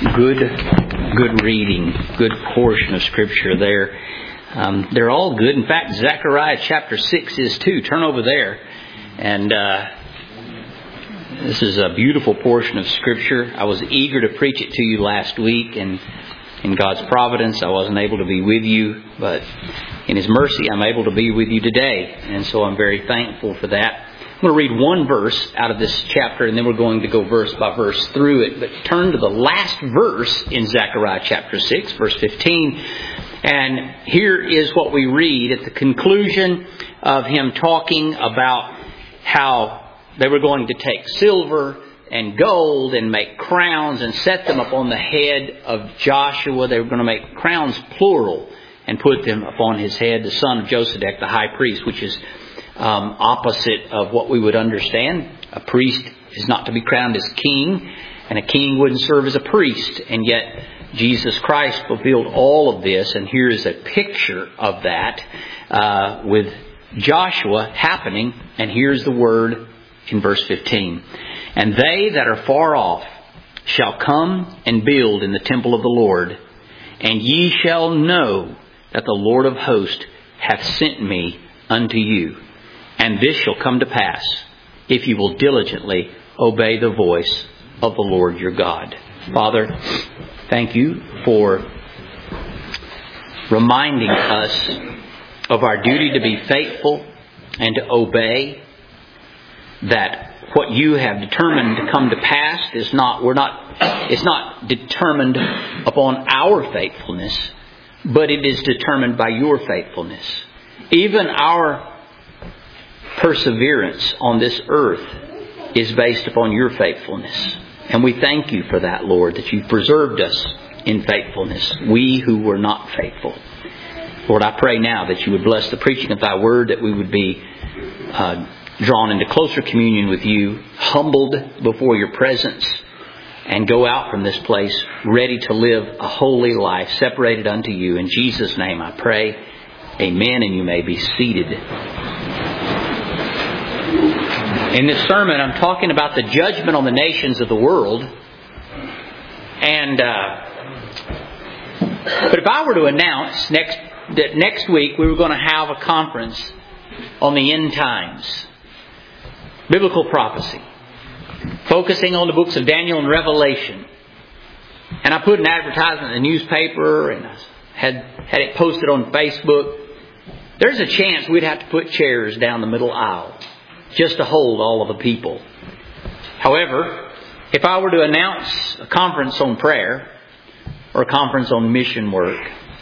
Good reading, good portion of Scripture there. They're all good. In fact, Zechariah chapter 6 is too. Turn over there. And this is a beautiful portion of Scripture. I was eager to preach it to you last week, and in God's providence, I wasn't able to be with you. But in His mercy, I'm able to be with you today. And so I'm very thankful for that. I'm going to read one verse out of this chapter, and then we're going to go verse by verse through it. But turn to the last verse in Zechariah chapter 6, verse 15. And here is what we read at the conclusion of him talking about how they were going to take silver and gold and make crowns and set them upon the head of Joshua. They were going to make crowns plural and put them upon his head, the son of Josedek, the high priest, which is opposite of what we would understand. A priest is not to be crowned as king, and a king wouldn't serve as a priest. And yet Jesus Christ fulfilled all of this, and here is a picture of that with Joshua happening. And here's the word in verse 15. And they that are far off shall come and build in the temple of the Lord, and ye shall know that the Lord of hosts hath sent me unto you. And this shall come to pass, if you will diligently obey the voice of the Lord your God. Father, thank you for reminding us of our duty to be faithful and to obey, that what you have determined to come to pass is it's not determined upon our faithfulness, but it is determined by your faithfulness. Even our perseverance on this earth is based upon your faithfulness. And we thank you for that, Lord, that you've preserved us in faithfulness, we who were not faithful. Lord, I pray now that you would bless the preaching of thy word, that we would be drawn into closer communion with you, humbled before your presence, and go out from this place ready to live a holy life separated unto you. In Jesus' name I pray. Amen. And you may be seated. In this sermon, I'm talking about the judgment on the nations of the world. And but if I were to announce that next week we were going to have a conference on the end times, biblical prophecy, focusing on the books of Daniel and Revelation, and I put an advertisement in the newspaper and I had it posted on Facebook, there's a chance we'd have to put chairs down the middle aisle just to hold all of the people. However, if I were to announce a conference on prayer or a conference on mission work,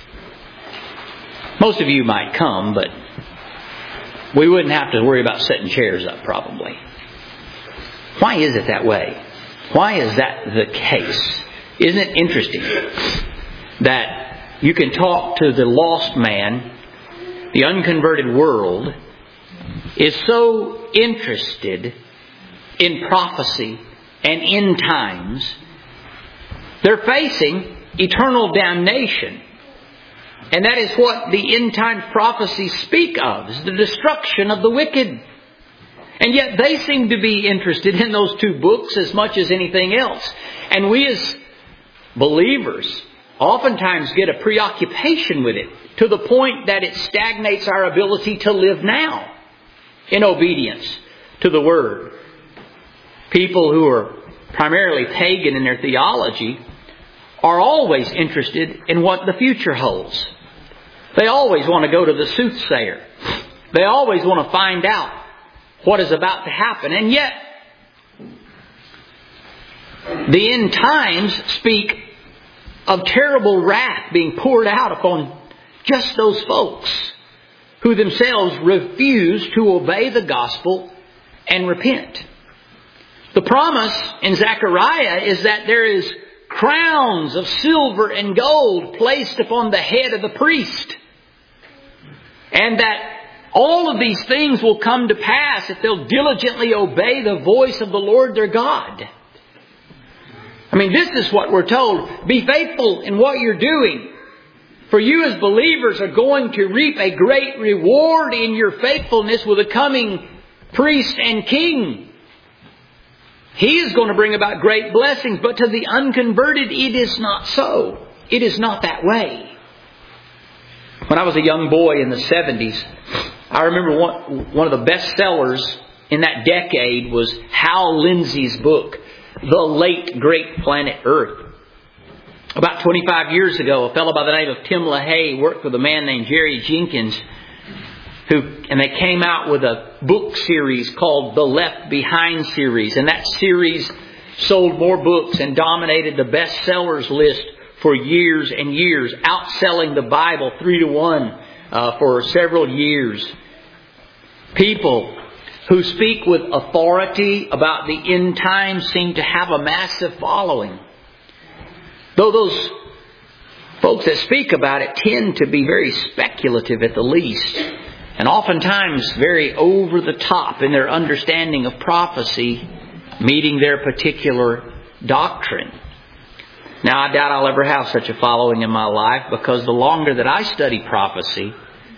most of you might come, but we wouldn't have to worry about setting chairs up probably. Why is it that way? Why is that the case? Isn't it interesting that you can talk to the lost man, the unconverted world is so interested in prophecy and end times. They're facing eternal damnation. And that is what the end times prophecies speak of, is the destruction of the wicked. And yet they seem to be interested in those two books as much as anything else. And we as believers oftentimes get a preoccupation with it to the point that it stagnates our ability to live now in obedience to the Word. People who are primarily pagan in their theology are always interested in what the future holds. They always want to go to the soothsayer. They always want to find out what is about to happen. And yet, the end times speak of terrible wrath being poured out upon just those folks who themselves refuse to obey the gospel and repent. The promise in Zechariah is that there is crowns of silver and gold placed upon the head of the priest. And that all of these things will come to pass if they'll diligently obey the voice of the Lord their God. I mean, this is what we're told. Be faithful in what you're doing, for you as believers are going to reap a great reward in your faithfulness with a coming priest and king. He is going to bring about great blessings, but to the unconverted, it is not so. It is not that way. When I was a young boy in the 70s, I remember one of the best sellers in that decade was Hal Lindsey's book, The Late Great Planet Earth. About 25 years ago, a fellow by the name of Tim LaHaye worked with a man named Jerry Jenkins, and they came out with a book series called The Left Behind series. And that series sold more books and dominated the bestsellers list for years and years, outselling the Bible 3-1 for several years. People who speak with authority about the end times seem to have a massive following. Though those folks that speak about it tend to be very speculative at the least, and oftentimes very over the top in their understanding of prophecy, meeting their particular doctrine. Now, I doubt I'll ever have such a following in my life, because the longer that I study prophecy,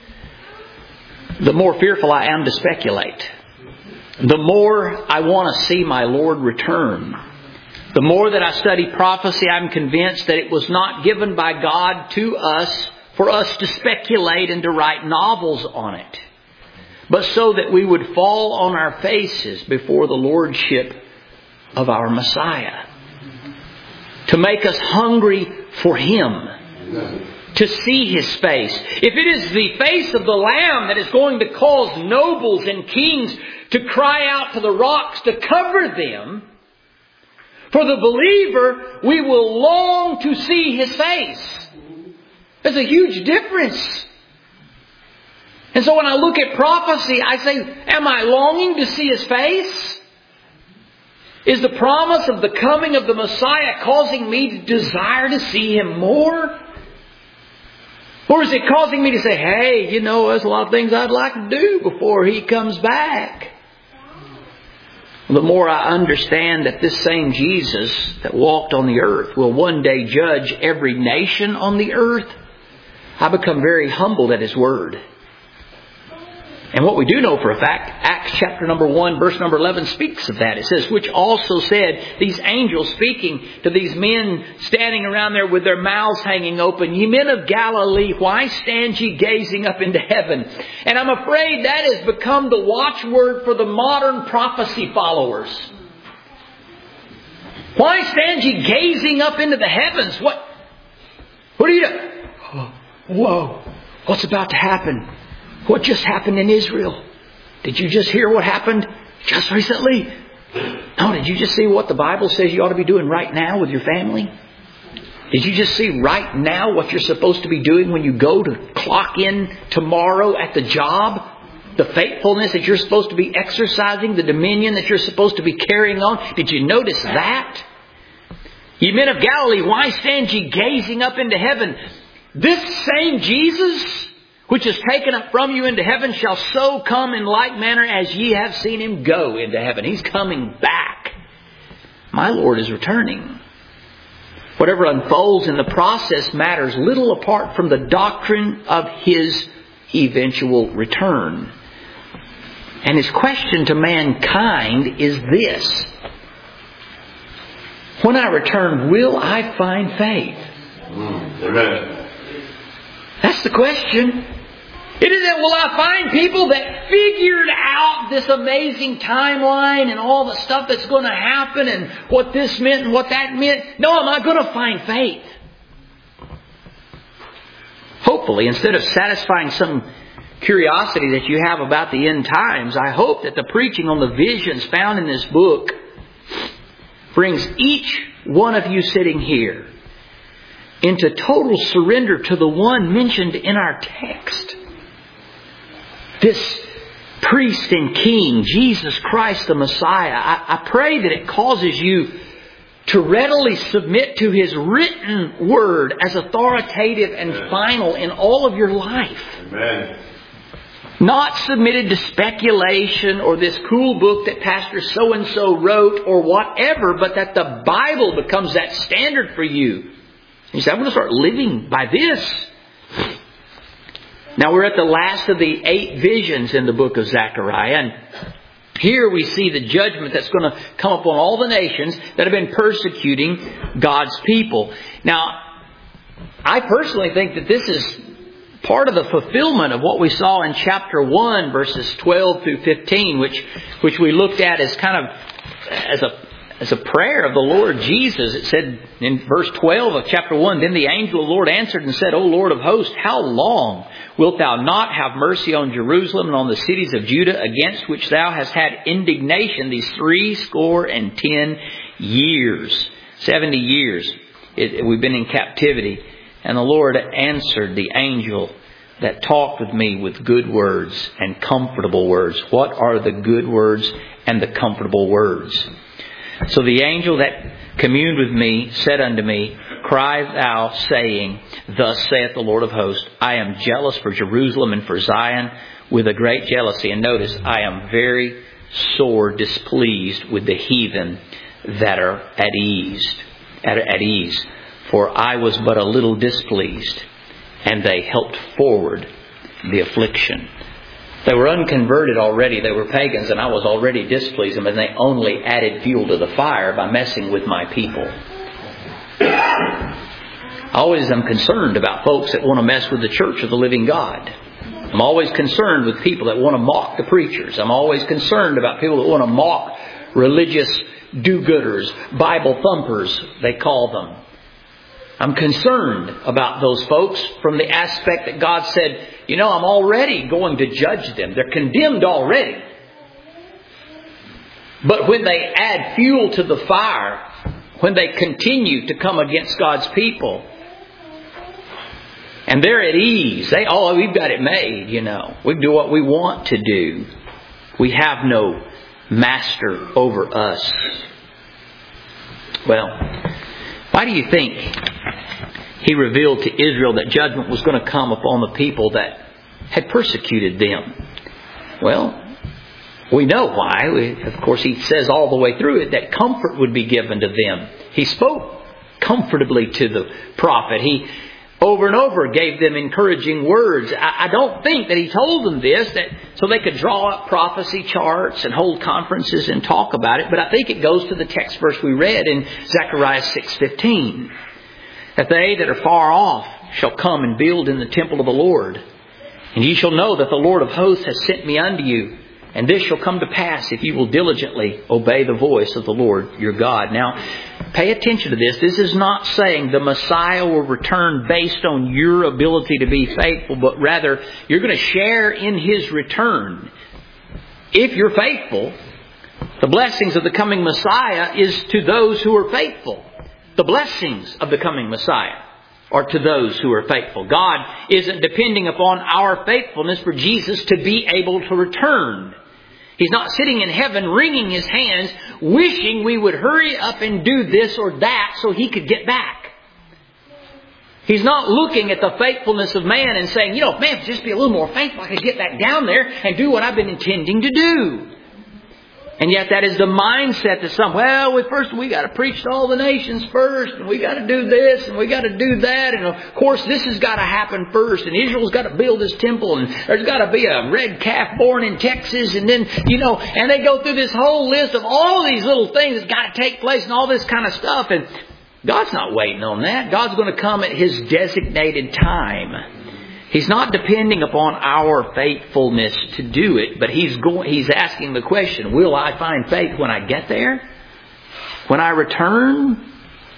the more fearful I am to speculate. The more I want to see my Lord return. The more that I study prophecy, I'm convinced that it was not given by God to us for us to speculate and to write novels on it, but so that we would fall on our faces before the Lordship of our Messiah. To make us hungry for Him. To see His face. If it is the face of the Lamb that is going to cause nobles and kings to cry out to the rocks to cover them, for the believer, we will long to see His face. There's a huge difference. And so when I look at prophecy, I say, am I longing to see His face? Is the promise of the coming of the Messiah causing me to desire to see Him more? Or is it causing me to say, hey, there's a lot of things I'd like to do before He comes back? The more I understand that this same Jesus that walked on the earth will one day judge every nation on the earth, I become very humbled at His Word. And what we do know for a fact, Acts chapter number 1, verse number 11 speaks of that. It says, which also said, these angels speaking to these men standing around there with their mouths hanging open, ye men of Galilee, why stand ye gazing up into heaven? And I'm afraid that has become the watchword for the modern prophecy followers. Why stand ye gazing up into the heavens? What are you doing? Oh, whoa, what's about to happen? What just happened in Israel? Did you just hear what happened just recently? No, did you just see what the Bible says you ought to be doing right now with your family? Did you just see right now what you're supposed to be doing when you go to clock in tomorrow at the job? The faithfulness that you're supposed to be exercising, the dominion that you're supposed to be carrying on. Did you notice that? Ye men of Galilee, why stand ye gazing up into heaven? This same Jesus, which is taken up from you into heaven, shall so come in like manner as ye have seen Him go into heaven. He's coming back. My Lord is returning. Whatever unfolds in the process matters little apart from the doctrine of His eventual return. And His question to mankind is this: when I return, will I find faith? Amen. That's the question. It isn't, will I find people that figured out this amazing timeline and all the stuff that's going to happen and what this meant and what that meant? No, am I going to find faith? Hopefully, instead of satisfying some curiosity that you have about the end times, I hope that the preaching on the visions found in this book brings each one of you sitting here into total surrender to the one mentioned in our text. This priest and king, Jesus Christ the Messiah. I pray that it causes you to readily submit to His written word as authoritative and final in all of your life. Amen. Not submitted to speculation or this cool book that Pastor so-and-so wrote or whatever, but that the Bible becomes that standard for you. You say, I'm going to start living by this. Now we're at the last of the 8 visions in the book of Zechariah. Here we see the judgment that's going to come upon all the nations that have been persecuting God's people. Now, I personally think that this is part of the fulfillment of what we saw in chapter 1, verses 12 through 15, which we looked at as kind of as a prayer of the Lord Jesus. It said in verse 12 of chapter 1, "Then the angel of the Lord answered and said, O Lord of hosts, how long wilt thou not have mercy on Jerusalem and on the cities of Judah, against which thou hast had indignation these 70 years?" 70 years we've been in captivity. And the Lord answered the angel that talked with me with good words and comfortable words. What are the good words and the comfortable words? So the angel that communed with me said unto me, "Cry thou, saying, Thus saith the Lord of hosts, I am jealous for Jerusalem and for Zion with a great jealousy." And notice, I am very sore displeased with the heathen that are at ease. For I was but a little displeased, and they helped forward the affliction. They were unconverted already. They were pagans, and I was already displeased them, and they only added fuel to the fire by messing with my people. I always am concerned about folks that want to mess with the church of the living God. I'm always concerned with people that want to mock the preachers. I'm always concerned about people that want to mock religious do-gooders, Bible thumpers, they call them. I'm concerned about those folks from the aspect that God said, I'm already going to judge them. They're condemned already. But when they add fuel to the fire, when they continue to come against God's people, and they're at ease, we've got it made, We can do what we want to do. We have no master over us. Well, why do you think He revealed to Israel that judgment was going to come upon the people that had persecuted them? Well, we know why. Of course, He says all the way through it that comfort would be given to them. He spoke comfortably to the prophet. He over and over gave them encouraging words. I don't think that He told them this so they could draw up prophecy charts and hold conferences and talk about it. But I think it goes to the text verse we read in Zechariah 6:15. That they that are far off shall come and build in the temple of the Lord. And ye shall know that the Lord of hosts has sent me unto you. And this shall come to pass if you will diligently obey the voice of the Lord your God. Now, pay attention to this. This is not saying the Messiah will return based on your ability to be faithful, but rather you're going to share in His return. If you're faithful, the blessings of the coming Messiah is to those who are faithful. The blessings of the coming Messiah are to those who are faithful. God isn't depending upon our faithfulness for Jesus to be able to return. He's not sitting in heaven wringing His hands, wishing we would hurry up and do this or that so He could get back. He's not looking at the faithfulness of man and saying, if man would just be a little more faithful, I could get back down there and do what I've been intending to do. And yet that is the mindset that first we got to preach to all the nations first, and we got to do this, and we got to do that, and of course this has got to happen first, and Israel's got to build His temple, and there's got to be a red calf born in Texas, and then, and they go through this whole list of all these little things that's got to take place and all this kind of stuff, and God's not waiting on that. God's going to come at His designated time. He's not depending upon our faithfulness to do it, but He's asking the question, will I find faith when I get there? When I return?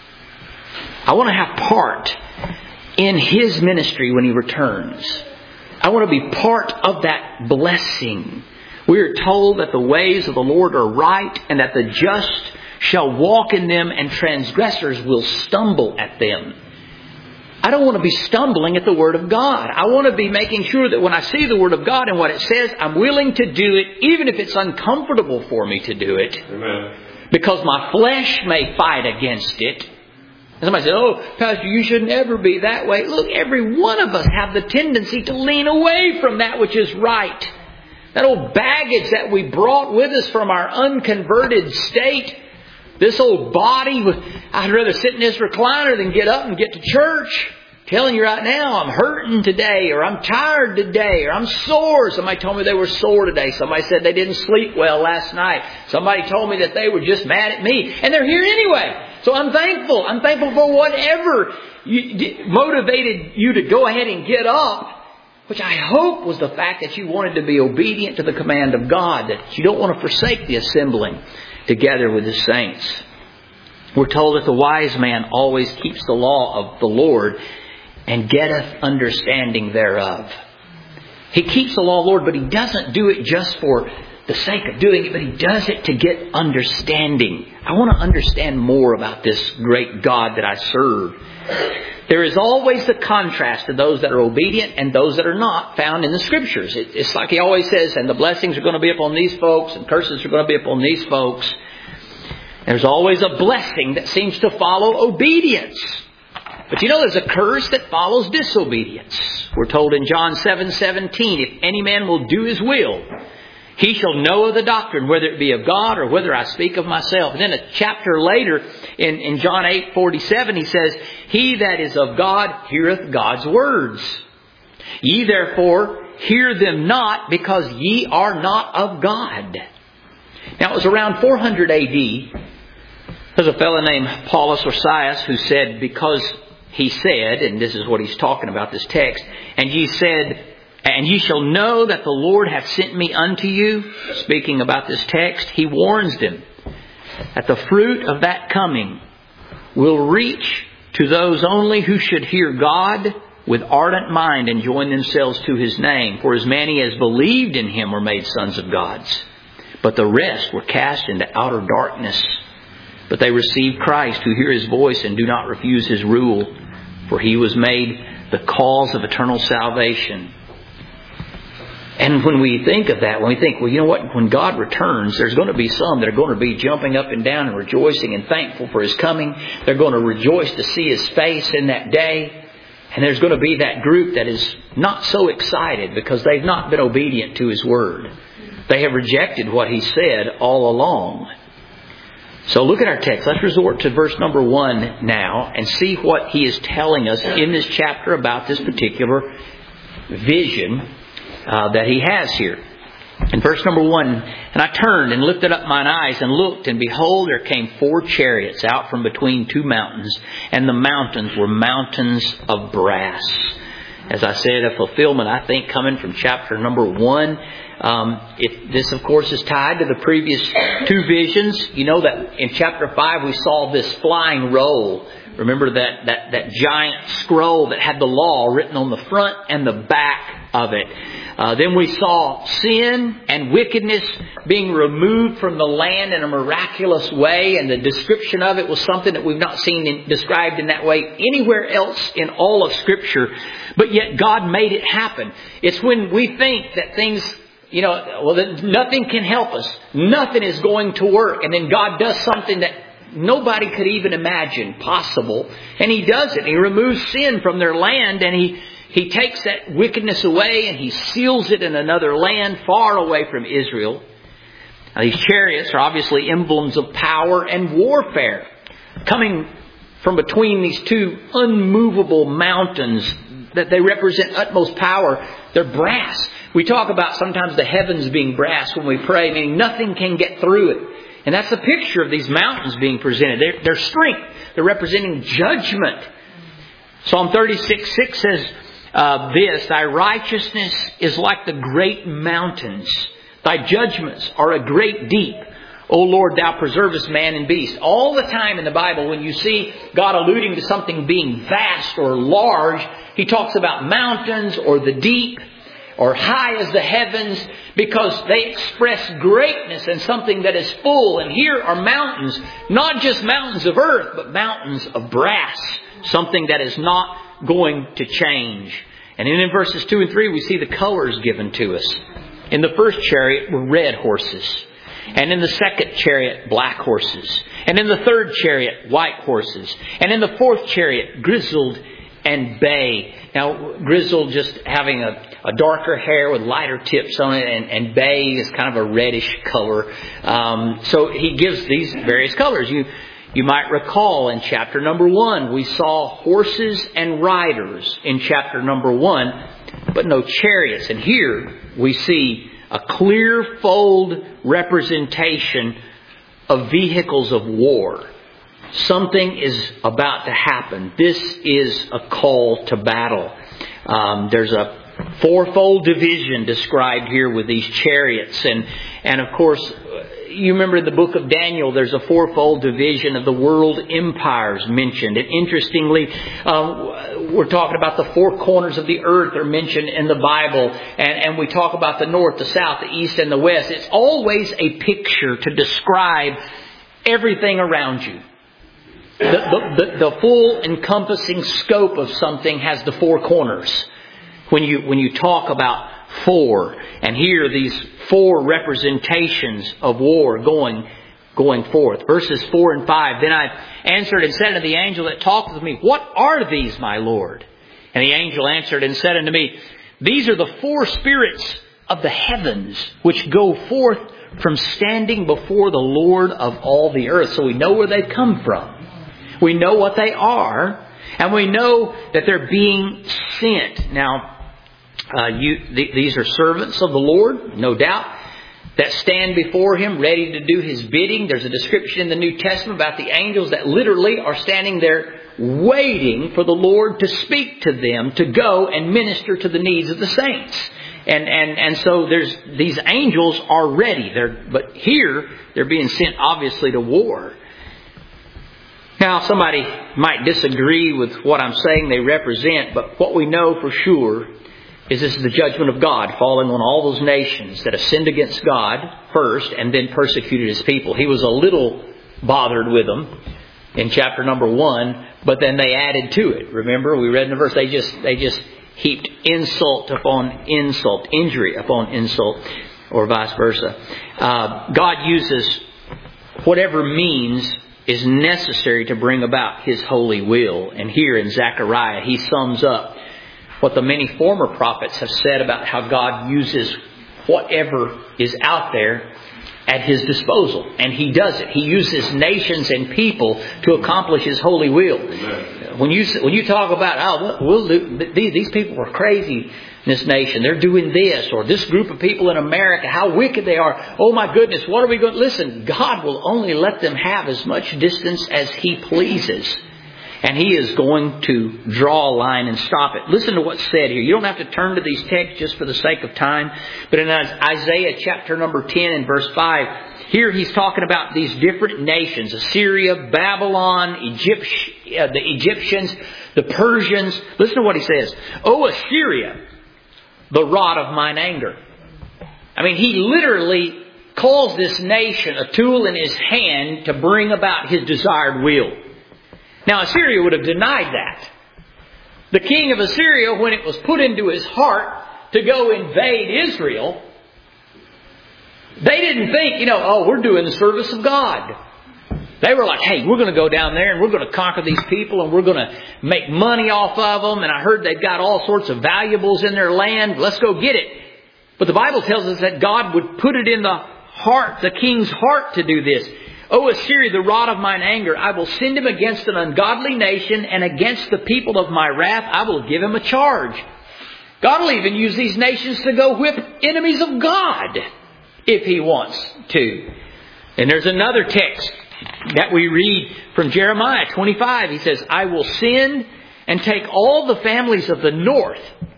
I want to have part in His ministry when He returns. I want to be part of that blessing. We are told that the ways of the Lord are right and that the just shall walk in them and transgressors will stumble at them. I don't want to be stumbling at the Word of God. I want to be making sure that when I see the Word of God and what it says, I'm willing to do it, even if it's uncomfortable for me to do it. Amen. Because my flesh may fight against it. And somebody says, Pastor, you should never be that way. Look, every one of us have the tendency to lean away from that which is right. That old baggage that we brought with us from our unconverted state. This old body, I'd rather sit in this recliner than get up and get to church. telling you right now, I'm hurting today, or I'm tired today, or I'm sore. Somebody told me they were sore today. Somebody said they didn't sleep well last night. Somebody told me that they were just mad at me. And they're here anyway. So I'm thankful. I'm thankful for whatever motivated you to go ahead and get up. Which I hope was the fact that you wanted to be obedient to the command of God. That you don't want to forsake the assembling together with the saints. We're told that the wise man always keeps the law of the Lord and getteth understanding thereof. He keeps the law of the Lord, but he doesn't do it just for the sake of doing it, but he does it to get understanding. I want to understand more about this great God that I serve. There is always the contrast to those that are obedient and those that are not found in the Scriptures. It's like he always says, and the blessings are going to be upon these folks, and curses are going to be upon these folks. There's always a blessing that seems to follow obedience. But you know, there's a curse that follows disobedience. We're told in John 7:17, if any man will do his will, he shall know of the doctrine, whether it be of God or whether I speak of myself. And then a chapter later in John 8:47, he says, he that is of God heareth God's words. Ye therefore hear them not, because ye are not of God. Now it was around 400 AD. There's a fellow named Paulus Orsias who said, because he said, and this is what he's talking about, this text, and ye said, and ye shall know that the Lord hath sent me unto you. Speaking about this text, he warns them that the fruit of that coming will reach to those only who should hear God with ardent mind and join themselves to His name. For as many as believed in Him were made sons of gods. But the rest were cast into outer darkness. But they received Christ, who hear His voice and do not refuse His rule. For He was made the cause of eternal salvation. And when we think of that, when we think, well, you know what? When God returns, there's going to be some that are going to be jumping up and down and rejoicing and thankful for His coming. They're going to rejoice to see His face in that day. And there's going to be that group that is not so excited because they've not been obedient to His Word. They have rejected what He said all along. So look at our text. Let's resort to verse number 1 now and see what he is telling us in this chapter about this particular vision that he has here. In verse number 1, and I turned and lifted up mine eyes and looked, and behold, there came 4 chariots out from between 2 mountains, and the mountains were mountains of brass. As I said, a fulfillment, I think, coming from chapter number 1. This, of course, is tied to the previous 2 visions. You know that in chapter 5 we saw this flying roll. Remember that giant scroll that had the law written on the front and the back of it. Then we saw sin and wickedness being removed from the land in a miraculous way. And the description of it was something that we've not seen described in that way anywhere else in all of Scripture. But yet God made it happen. It's when we think that things, nothing can help us. Nothing is going to work. And then God does something that nobody could even imagine possible. And He does it. He removes sin from their land, and He takes that wickedness away, and He seals it in another land far away from Israel. Now, these chariots are obviously emblems of power and warfare. Coming from between these 2 unmovable mountains, that they represent utmost power. They're brass. We talk about sometimes the heavens being brass when we pray, meaning nothing can get through it. And that's the picture of these mountains being presented. Their strength. They're representing judgment. Psalm 36:6 says this, Thy righteousness is like the great mountains. Thy judgments are a great deep. O Lord, Thou preservest man and beast. All the time in the Bible, when you see God alluding to something being vast or large, He talks about mountains or the deep or high as the heavens, because they express greatness and something that is full. And here are mountains, not just mountains of earth, but mountains of brass, something that is not going to change. And then in verses 2 and 3, we see the colors given to us. In the first chariot were red horses. And in the second chariot, black horses. And in the third chariot, white horses. And in the fourth chariot, grizzled and bay. Now, grizzled just having a darker hair with lighter tips on it, and bay is kind of a reddish color. So he gives these various colors. You might recall in chapter number 1, we saw horses and riders in chapter number 1, but no chariots. And here we see a clear-fold representation of vehicles of war. Something is about to happen. This is a call to battle. There's a fourfold division described here with these chariots. And of course, you remember in the book of Daniel, there's a fourfold division of the world empires mentioned. And interestingly, we're talking about the four corners of the earth are mentioned in the Bible. And we talk about the north, the south, the east, and the west. It's always a picture to describe everything around you. The full encompassing scope of something has the four corners. When you talk about four, and here these four representations of war going forth. Verses 4 and 5. Then I answered and said unto the angel that talked with me, What are these, my Lord? And the angel answered and said unto me, These are the four spirits of the heavens, which go forth from standing before the Lord of all the earth. So we know where they've come from. We know what they are, and we know that they're being sent. Now, these are servants of the Lord, no doubt, that stand before Him ready to do His bidding. There's a description in the New Testament about the angels that literally are standing there waiting for the Lord to speak to them, to go and minister to the needs of the saints. And so these angels are ready. But here, they're being sent obviously to war. Now, somebody might disagree with what I'm saying they represent, but what we know for sure is this is the judgment of God falling on all those nations that have sinned against God first and then persecuted His people. He was a little bothered with them in chapter number 1, but then they added to it. Remember, we read in the verse, they just heaped insult upon insult, injury upon insult, or vice versa. God uses whatever means is necessary to bring about His holy will. And here in Zechariah, he sums up what the many former prophets have said about how God uses whatever is out there at His disposal. And He does it. He uses nations and people to accomplish His holy will. Amen. When you talk about, these people were crazy in this nation. They're doing this. Or this group of people in America, how wicked they are. Oh my goodness, what are we going to... Listen, God will only let them have as much distance as He pleases. And He is going to draw a line and stop it. Listen to what's said here. You don't have to turn to these texts just for the sake of time. But in Isaiah chapter number 10 and verse 5, here he's talking about these different nations. Assyria, Babylon, the Egyptians, the Persians. Listen to what he says. O Assyria, the rod of mine anger. I mean, he literally calls this nation a tool in his hand to bring about his desired will. Now, Assyria would have denied that. The king of Assyria, when it was put into his heart to go invade Israel, they didn't think, we're doing the service of God. They were like, hey, we're going to go down there and we're going to conquer these people and we're going to make money off of them. And I heard they've got all sorts of valuables in their land. Let's go get it. But the Bible tells us that God would put it in the king's heart to do this. O Assyria, the rod of mine anger, I will send him against an ungodly nation, and against the people of my wrath I will give him a charge. God will even use these nations to go whip enemies of God if He wants to. And there's another text that we read from Jeremiah 25. He says, I will send and take all the families of the north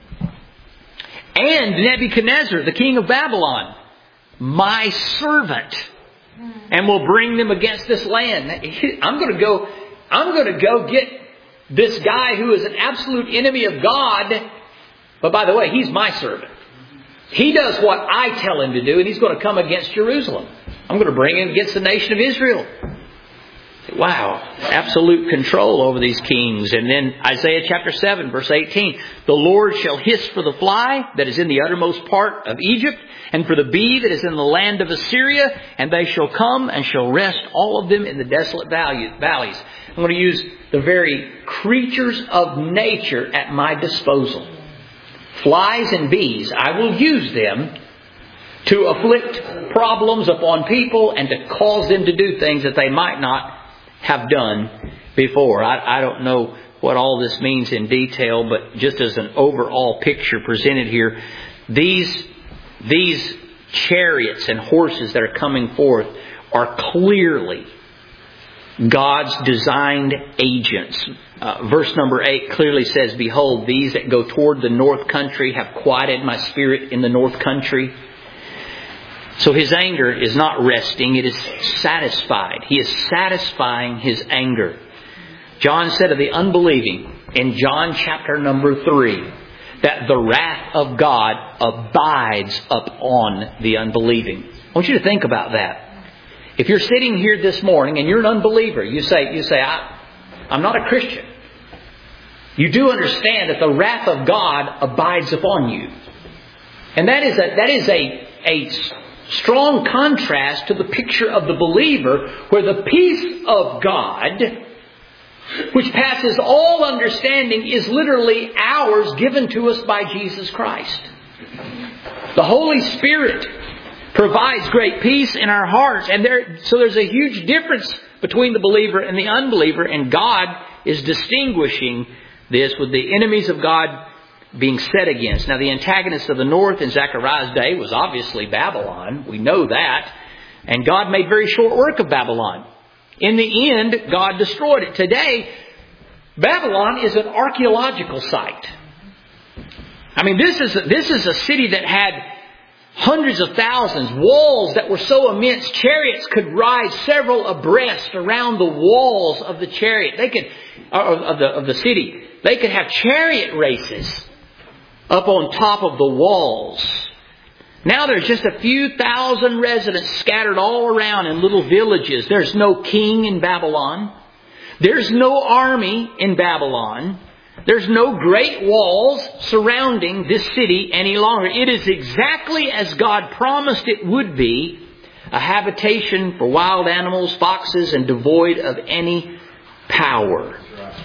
and Nebuchadnezzar, the king of Babylon, my servant, and will bring them against this land. I'm going to go get this guy who is an absolute enemy of God. But by the way, he's my servant. He does what I tell him to do, and he's going to come against Jerusalem. I'm going to bring him against the nation of Israel. Wow. Absolute control over these kings. And then Isaiah chapter 7, verse 18. The Lord shall hiss for the fly that is in the uttermost part of Egypt, and for the bee that is in the land of Assyria, and they shall come and shall rest all of them in the desolate valleys. I'm going to use the very creatures of nature at my disposal. Flies and bees, I will use them to afflict problems upon people and to cause them to do things that they might not have done before. I don't know what all this means in detail, but just as an overall picture presented here, these chariots and horses that are coming forth are clearly God's designed agents. Verse number 8 clearly says, "Behold, these that go toward the north country have quieted my spirit in the north country." So His anger is not resting, it is satisfied. He is satisfying His anger. John said of the unbelieving in John chapter number 3 that the wrath of God abides upon the unbelieving. I want you to think about that. If you're sitting here this morning and you're an unbeliever, you say, I'm not a Christian. You do understand that the wrath of God abides upon you. And that is a strong contrast to the picture of the believer, where the peace of God, which passes all understanding, is literally ours, given to us by Jesus Christ. The Holy Spirit provides great peace in our hearts. And so there's a huge difference between the believer and the unbeliever. And God is distinguishing this with the enemies of God being set against. Now, the antagonist of the north in Zechariah's day was obviously Babylon. We know that. And God made very short work of Babylon. In the end, God destroyed it. Today, Babylon is an archaeological site. I mean, this is a city that had hundreds of thousands, walls that were so immense, chariots could ride several abreast around the walls of the chariot. Of the city. They could have chariot races up on top of the walls. Now there's just a few thousand residents scattered all around in little villages. There's no king in Babylon. There's no army in Babylon. There's no great walls surrounding this city any longer. It is exactly as God promised it would be, a habitation for wild animals, foxes, and devoid of any power.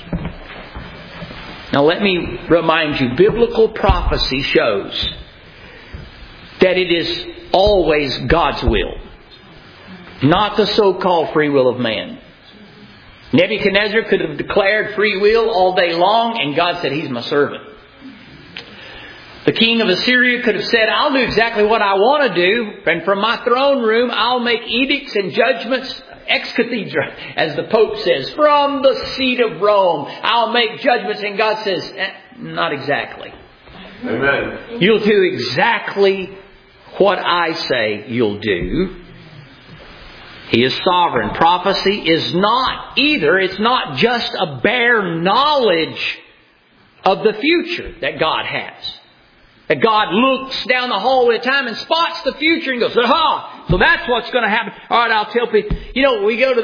Now let me remind you, biblical prophecy shows that it is always God's will, not the so-called free will of man. Nebuchadnezzar could have declared free will all day long, and God said, "He's my servant." The king of Assyria could have said, "I'll do exactly what I want to do, and from my throne room I'll make edicts and judgments ex cathedra," as the Pope says, "from the seat of Rome. I'll make judgments." And God says, "Not exactly. Amen. You'll do exactly what I say you'll do." He is sovereign. Prophecy is not either. It's not just a bare knowledge of the future that God has. That God looks down the hallway at a time and spots the future and goes, "Aha! So that's what's going to happen." All right, I'll tell people. You know,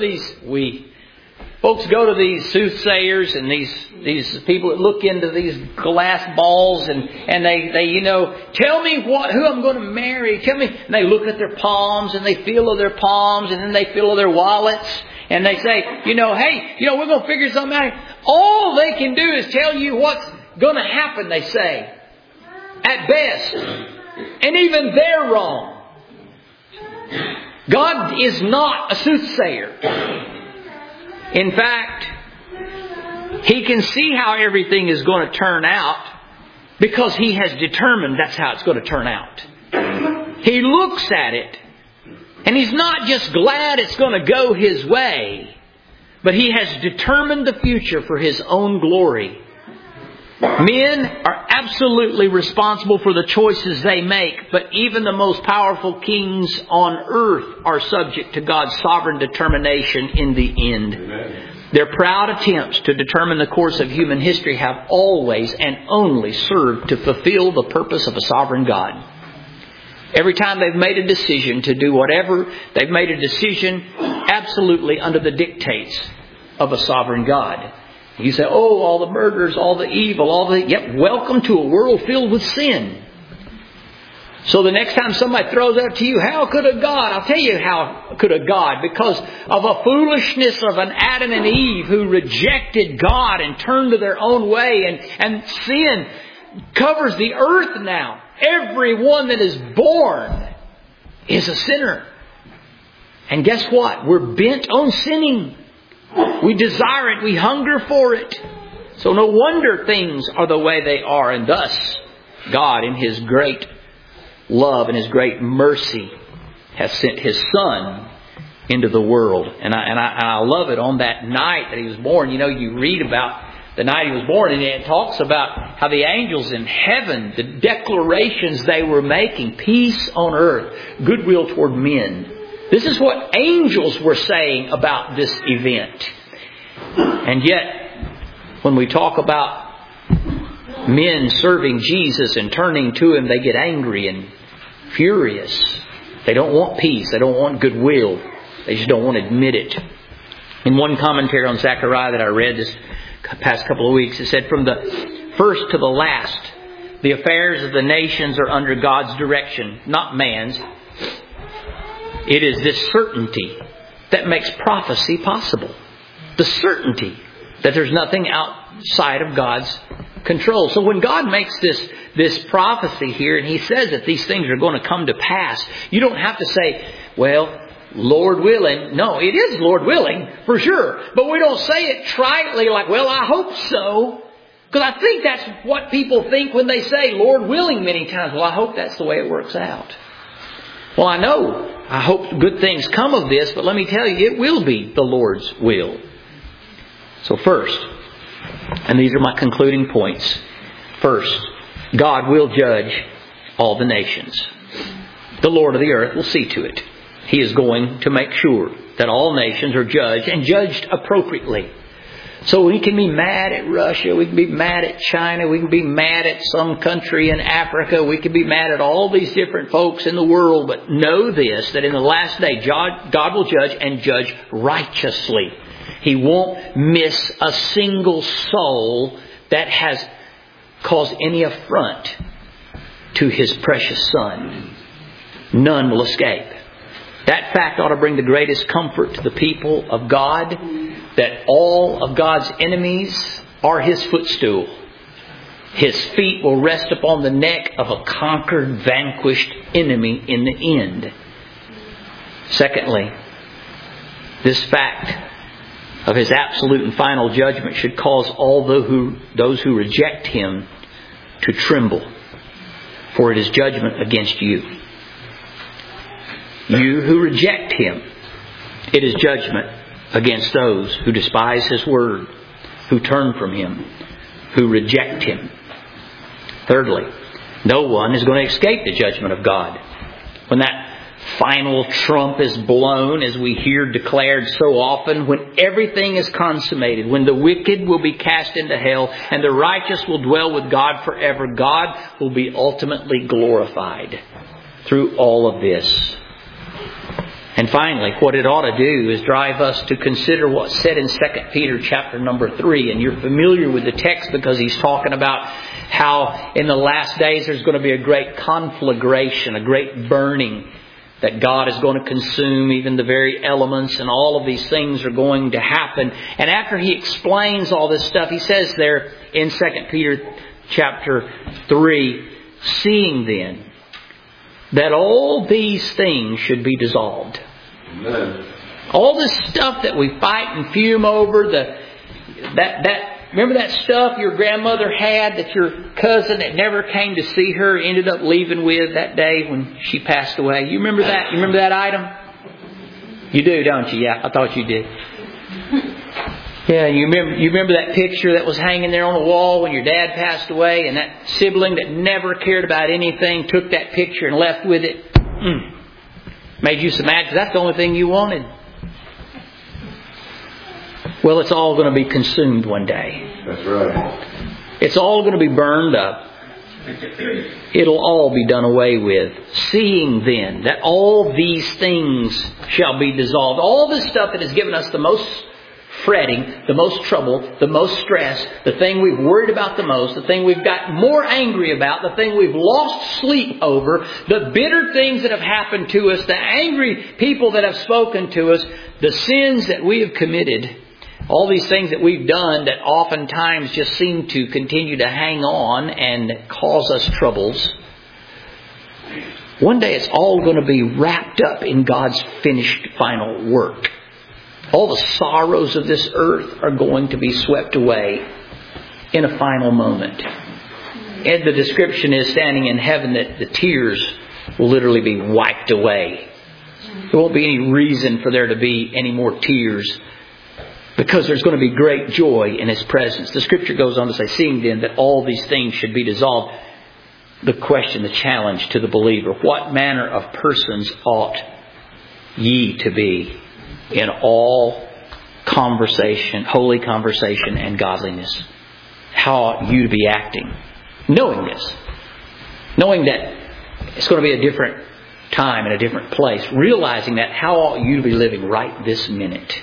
folks go to these soothsayers and these people that look into these glass balls and they tell me who I'm going to marry. Tell me. And they look at their palms and they feel of their palms and then they feel of their wallets and they say, "Hey, we're going to figure something out." All they can do is tell you what's going to happen, they say. At best. And even they're wrong. God is not a soothsayer. In fact, He can see how everything is going to turn out because He has determined that's how it's going to turn out. He looks at it and He's not just glad it's going to go His way, but He has determined the future for His own glory. Men are absolutely responsible for the choices they make, but even the most powerful kings on earth are subject to God's sovereign determination in the end. Amen. Their proud attempts to determine the course of human history have always and only served to fulfill the purpose of a sovereign God. Every time they've made a decision to do whatever, they've made a decision absolutely under the dictates of a sovereign God. You say, "Oh, all the murders, all the evil, welcome to a world filled with sin." So the next time somebody throws out to you, "How could a God?" I'll tell you how could a God. Because of a foolishness of an Adam and Eve who rejected God and turned to their own way. And sin covers the earth now. Everyone that is born is a sinner. And guess what? We're bent on sinning. We desire it. We hunger for it. So no wonder things are the way they are. And thus, God, in His great love and His great mercy, has sent His Son into the world. And I love it on that night that He was born. You know, you read about the night He was born, and it talks about how the angels in heaven, the declarations they were making, peace on earth, goodwill toward men. This is what angels were saying about this event. And yet, when we talk about men serving Jesus and turning to Him, they get angry and furious. They don't want peace. They don't want goodwill. They just don't want to admit it. In one commentary on Zechariah that I read this past couple of weeks, it said, from the first to the last, the affairs of the nations are under God's direction, not man's. It is this certainty that makes prophecy possible. The certainty that there's nothing outside of God's control. So when God makes this prophecy here, and He says that these things are going to come to pass, you don't have to say, well, Lord willing. No, it is Lord willing, for sure. But we don't say it tritely like, well, I hope so. Because I think that's what people think when they say Lord willing many times. Well, I hope that's the way it works out. Well, I hope good things come of this, but let me tell you, it will be the Lord's will. So first, and these are my concluding points. First, God will judge all the nations. The Lord of the earth will see to it. He is going to make sure that all nations are judged and judged appropriately. So we can be mad at Russia, we can be mad at China, we can be mad at some country in Africa, we can be mad at all these different folks in the world, but know this, that in the last day, God will judge and judge righteously. He won't miss a single soul that has caused any affront to His precious Son. None will escape. That fact ought to bring the greatest comfort to the people of God, that all of God's enemies are His footstool. His feet will rest upon the neck of a conquered, vanquished enemy in the end. Secondly, this fact of His absolute and final judgment should cause all those who reject Him to tremble, for it is judgment against you. You who reject Him, it is judgment against those who despise His word, who turn from Him, who reject Him. Thirdly, no one is going to escape the judgment of God. When that final trump is blown, as we hear declared so often, when everything is consummated, when the wicked will be cast into hell and the righteous will dwell with God forever, God will be ultimately glorified through all of this. And finally, what it ought to do is drive us to consider what's said in 2 Peter chapter number 3. And you're familiar with the text because he's talking about how in the last days there's going to be a great conflagration, a great burning, that God is going to consume even the very elements, and all of these things are going to happen. And after he explains all this stuff, he says there in 2 Peter chapter 3, seeing then that all these things should be dissolved. Amen. All this stuff that we fight and fume over, remember that stuff your grandmother had that your cousin that never came to see her ended up leaving with that day when she passed away? You remember that? You remember that item? You do, don't you? Yeah, I thought you did. Yeah, you remember that picture that was hanging there on the wall when your dad passed away, and that sibling that never cared about anything took that picture and left with it? Made you so mad because that's the only thing you wanted. Well, it's all going to be consumed one day. That's right. It's all going to be burned up. It'll all be done away with. Seeing then that all these things shall be dissolved. All this stuff that has given us the most fretting, the most trouble, the most stress, the thing we've worried about the most, the thing we've got more angry about, the thing we've lost sleep over, the bitter things that have happened to us, the angry people that have spoken to us, the sins that we have committed, all these things that we've done that oftentimes just seem to continue to hang on and cause us troubles. One day it's all going to be wrapped up in God's finished final work. All the sorrows of this earth are going to be swept away in a final moment. And the description is standing in heaven that the tears will literally be wiped away. There won't be any reason for there to be any more tears, because there's going to be great joy in His presence. The Scripture goes on to say, seeing then that all these things should be dissolved, the question, the challenge to the believer, what manner of persons ought ye to be in all conversation, holy conversation and godliness? How ought you to be acting? Knowing this. Knowing that it's going to be a different time and a different place. Realizing that, how ought you to be living right this minute?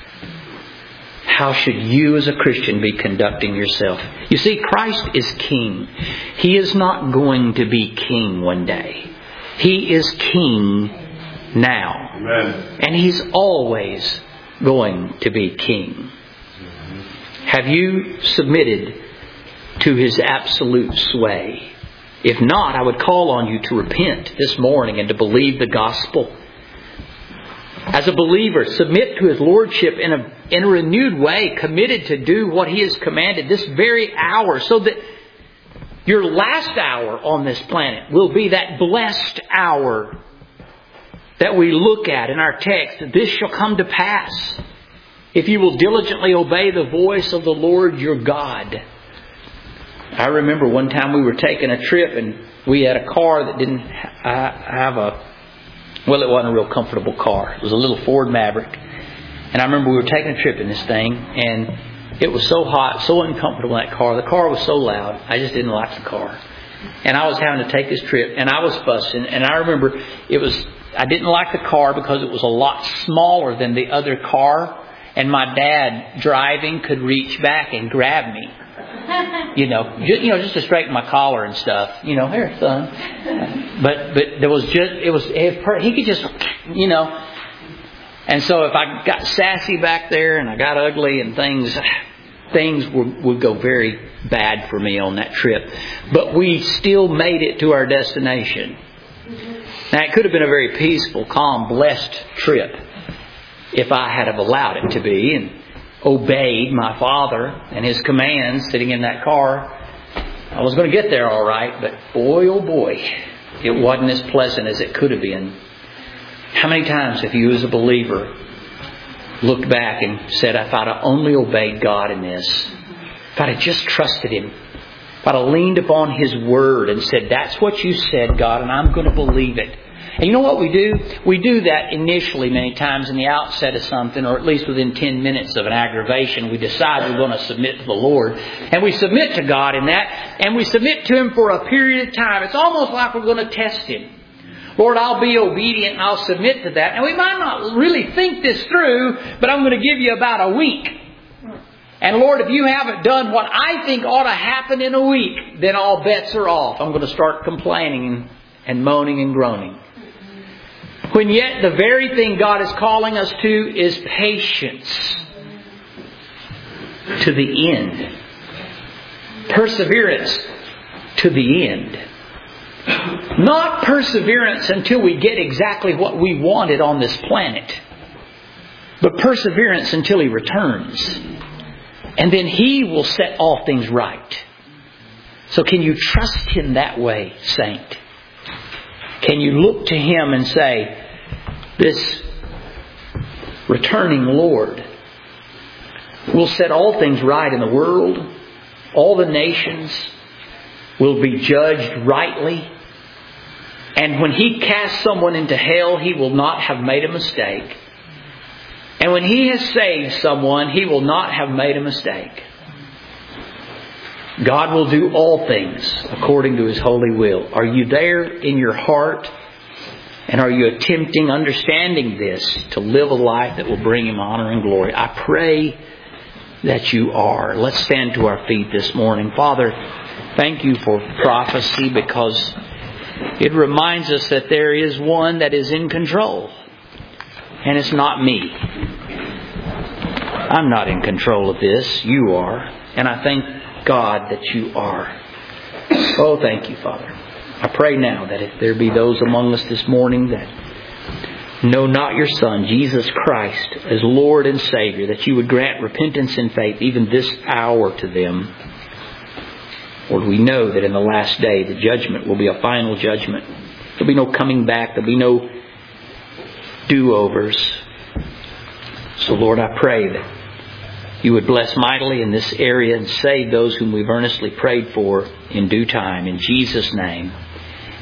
How should you as a Christian be conducting yourself? You see, Christ is King. He is not going to be King one day. He is King now. Amen. And He's always going to be King. Have you submitted to His absolute sway? If not, I would call on you to repent this morning and to believe the gospel. As a believer, submit to His Lordship in a renewed way, committed to do what He has commanded this very hour, so that your last hour on this planet will be that blessed hour that we look at in our text. This shall come to pass if you will diligently obey the voice of the Lord your God. I remember one time we were taking a trip and we had a car that didn't have it wasn't a real comfortable car. It was a little Ford Maverick. And I remember we were taking a trip in this thing, and it was so hot, so uncomfortable in that car. The car was so loud, I just didn't like the car. And I was having to take this trip, and I was fussing. And I remember I didn't like the car because it was a lot smaller than the other car. And my dad, driving, could reach back and grab me. Just to straighten my collar and stuff. Here, son. But there was he could just, And so if I got sassy back there and I got ugly and things would go very bad for me on that trip. But we still made it to our destination. Now, it could have been a very peaceful, calm, blessed trip if I had have allowed it to be and obeyed my Father and His commands sitting in that car. I was going to get there all right, but boy, oh boy, it wasn't as pleasant as it could have been. How many times have you as a believer looked back and said, if I'd have only obeyed God in this, if I'd have just trusted Him, if I'd have leaned upon His Word and said, that's what you said, God, and I'm going to believe it. And you know what we do? We do that initially many times in the outset of something, or at least within 10 minutes of an aggravation. We decide we're going to submit to the Lord. And we submit to God in that. And we submit to Him for a period of time. It's almost like we're going to test Him. Lord, I'll be obedient and I'll submit to that. And we might not really think this through, but I'm going to give you about a week. And Lord, if you haven't done what I think ought to happen in a week, then all bets are off. I'm going to start complaining and moaning and groaning. When yet the very thing God is calling us to is patience to the end. Perseverance to the end. Not perseverance until we get exactly what we wanted on this planet, but perseverance until He returns. And then He will set all things right. So can you trust Him that way, saint? Can you look to Him and say, this returning Lord will set all things right in the world. All the nations will be judged rightly. And when He casts someone into hell, He will not have made a mistake. And when He has saved someone, He will not have made a mistake. God will do all things according to His holy will. Are you there in your heart? And are you attempting, understanding this, to live a life that will bring Him honor and glory? I pray that you are. Let's stand to our feet this morning. Father, thank You for prophecy, because it reminds us that there is one that is in control. And it's not me. I'm not in control of this. You are. And I thank God that You are. Oh, thank You, Father. I pray now that if there be those among us this morning that know not your Son, Jesus Christ, as Lord and Savior, that you would grant repentance and faith even this hour to them. Lord, we know that in the last day the judgment will be a final judgment. There'll be no coming back. There'll be no do-overs. So Lord, I pray that you would bless mightily in this area and save those whom we've earnestly prayed for in due time. In Jesus' name.